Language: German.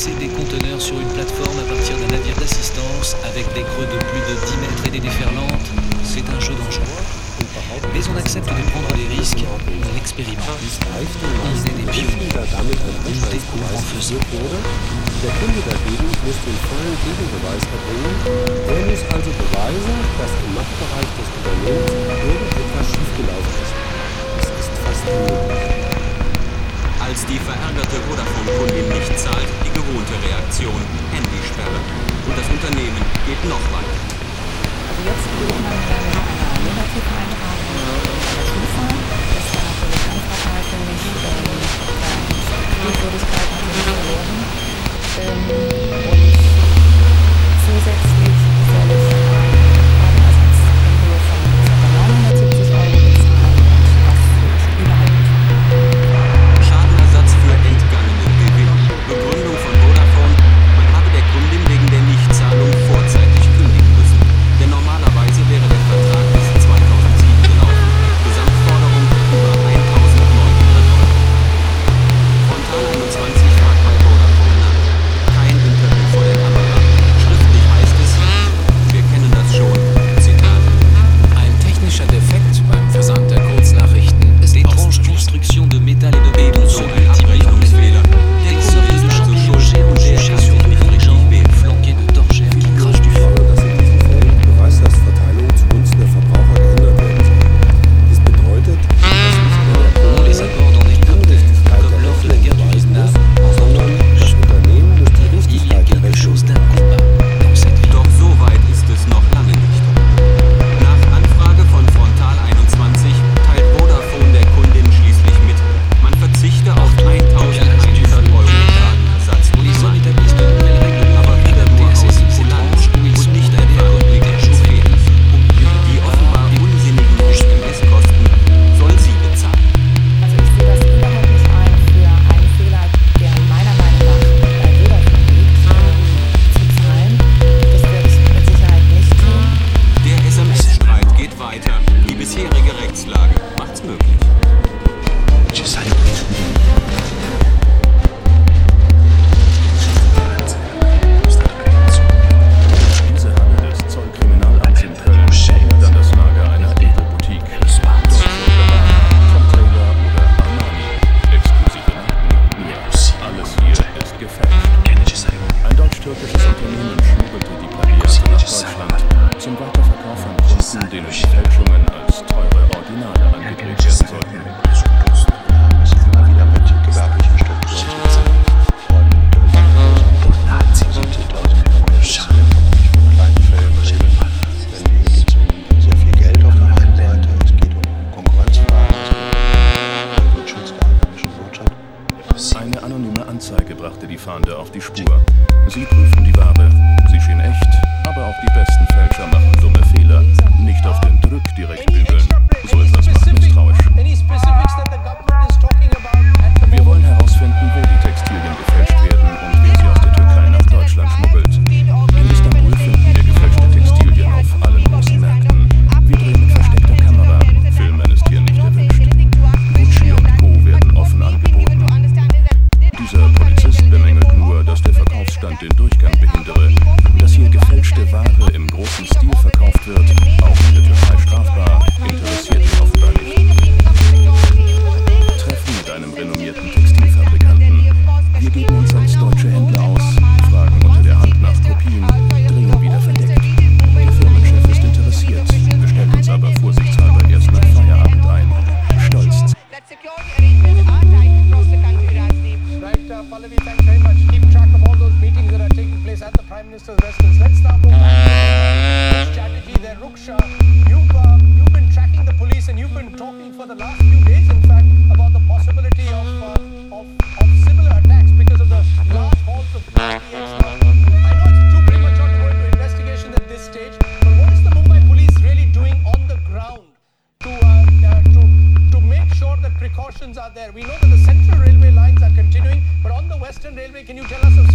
déplacer des conteneurs sur une plateforme à partir d'un navire d'assistance avec des creux de plus de 10 mètres et des déferlantes, c'est un jeu dangereux. Mais on accepte de prendre des risques, on expérimente. On est des pionniers, on découvre en faisant. Der Kunde dagegen muss den vollen Gegenbeweis erbringen. Er muss also beweisen, dass im Machtbereich des Unternehmens irgendetwas schiefgelaufen ist. Das ist fast unmöglich. Als die verärgerte Vodafone-Kundin nicht zahlt, die gewohnte Reaktion, Handysperre. Und das Unternehmen geht noch weiter. Also jetzt würde man dann mit einer negativen Eintragung hinfahren. Das war natürlich ganz fatal für mich. Die Glaubwürdigkeit natürlich verloren. Und zusätzlich soll ich Schadenersatz in Höhe von ca. 970 € bezahlen. Und das finde ich überhaupt nicht. Schadenersatz für entgangenen Gewinn. Begründung von Vodafone: Man habe der Kundin wegen der Nichtzahlung vorzeitig kündigen müssen. Denn normalerweise wäre der Vertrag bis 2007 gelaufen. Gesamtforderung über 1.900 €. Frontal 21 fragt bei Vodafone nach. Kein Interview vor der Kamera. Schriftlich heißt es: Wir kennen das schon. Zitat. Ein technischer Defekt beim Versand der Kurznachrichten ist étrange construction de métal et de béton So ein Abrechnungsfehler. Der des Kunde sortes ist de also champignons schuld und der juchés kann sur sich les nicht richtig jambes, wehren. flanqués de torchères qui crachent du feu. Dass in diesen Fällen Beweislasverteilung zugunsten der Verbraucher geändert werden soll. Dies bedeutet, dass nicht nur der On les accorde en hélicoptère, comme lors de la guerre du Vietnam. sondern das Unternehmen muss die Il y a Richtigkeit der quelque Rechnung. chose d'incombat dans cette vie. Doch so weit ist es noch lange nicht. Nach Anfrage von Frontal 21 teilt Vodafone der Kundin schließlich mit, man verzichte auf 1.100 € Schadenersatz und Les hommes Mahnung. établissent de nouvelles règles Aber pour wieder adapter nur à ces aus étranges où ils und sont nicht condamnés etwa à communiquer zufällig. Die offenbar unsinnigen SMS-Kosten soll sie bezahlen. Also ich sehe das überhaupt nicht ein, für einen Fehler, der meiner Meinung nach bei Vodafone liegt, zu zahlen. Das werde ich mit Sicherheit nicht tun. Der SMS-Streit geht weiter. Die bisherige Rechtslage macht's möglich. Diese Halle des Zollkriminalamts in Köln erinnert an das Lager einer Edelboutique. Deutsche Gabbana, Tom Taylor oder Armani. Exklusive Marken. Nur alles hier ist gefälscht. Ein deutsch-türkisches Unternehmen schmuggelte die Plagiate nach Deutschland zum Weiterverkauf an Kunden, denen die Fälschungen als teure Originale angedreht werden sollten. Immer wieder mit gewerblichen Strukturen. Denn hier geht es um sehr viel Geld auf der einen Seite, es geht um Konkurrenzfragen, es geht um Schutz der einheimischen Wirtschaft. Eine anonyme Anzeige brachte die Fahnder auf die Spur. Sie prüfen die Ware. Sie schien echt, aber auch die besten Fälscher machen dumme Fehler. Nicht auf den Drück direkt bügeln. So etwas macht misstrauisch. Wir wollen herausfinden, wo die Textilien gefälscht werden und wer sie aus der Türkei nach Deutschland schmuggelt. In Istanbul finden wir gefälschte Textilien auf allen großen Märkten. Wir drehen mit versteckter Kamera. Filmen ist hier nicht erwünscht. Gucci und Co. werden offen angeboten. Dieser Polizist bemängelt nur, dass der Verkaufsstand den Durchgang behindere. Dass hier gefälschte Ware im großen Stil verkauft wird, auch in der Türkei strafbar, interessiert ihn offenbar nicht. Treffen mit einem renommierten Textilfabrikanten. Wir geben uns als deutsche Händler aus, fragen unter der Hand nach Kopien, drehen wieder verdeckt. Der Firmenchef ist interessiert, bestellt uns aber vorsichtshalber erst nach Feierabend ein. Stolz. Right, Pallavi, thanks very much. Keep track of all those meetings that are taking place at the Prime Minister's residence. Let's now go back to the strategy there. Ruksha, you've been tracking the police and you've been talking for the last few days, in fact, about the possibility of similar attacks because of the large halls of RTX. I know it's too premature to go into investigation at this stage, but what is the Mumbai police really doing on the ground to make sure that precautions are there? We know that the Central Railway lines are continuing, but on the Western Railway, can you tell us